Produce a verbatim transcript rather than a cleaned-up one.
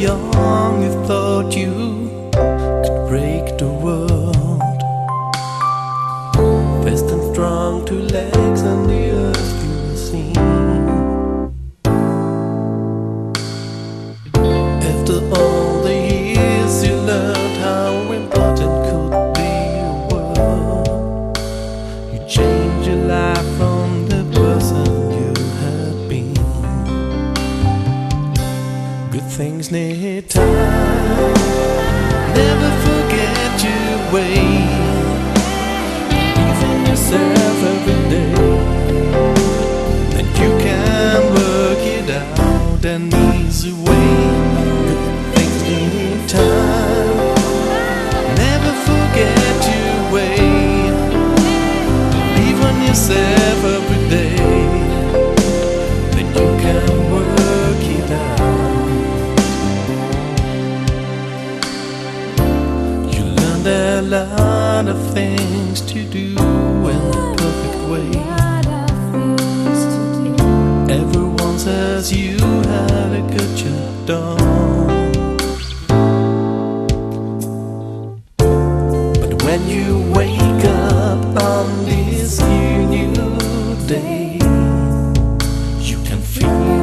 young, you thought you could break the world. Fast and strong, two legs on the earth you were seen. After all the years, you learned how important could be a word. You changed your life from the person you had been. Good things need time. Never forget your way. Believe in yourself every day, then you can work it out an easy way. Good things need time. Never forget your way. Believe in yourself every day, then you can work it out. You learned a lot of things to do in the perfect way. Everyone says you had a good job done, but when you wake up on this new, new day, you can feel